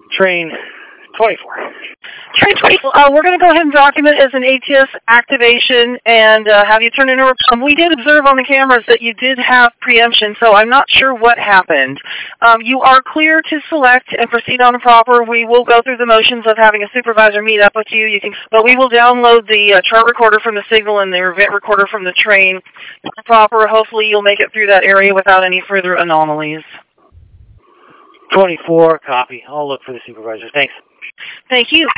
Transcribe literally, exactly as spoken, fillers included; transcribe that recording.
Train twenty-four. Train twenty-four, uh, we're going to go ahead and document as an A T S activation and uh, have you turn in a report. Um, we did observe on the cameras that you did have preemption, so I'm not sure what happened. Um, you are clear to select and proceed on the proper. We will go through the motions of having a supervisor meet up with you. You can, but we will download the uh, chart recorder from the signal and the event recorder from the train proper. Hopefully you'll make it through that area without any further anomalies. twenty-four, copy. I'll look for the supervisor. Thanks. Thank you.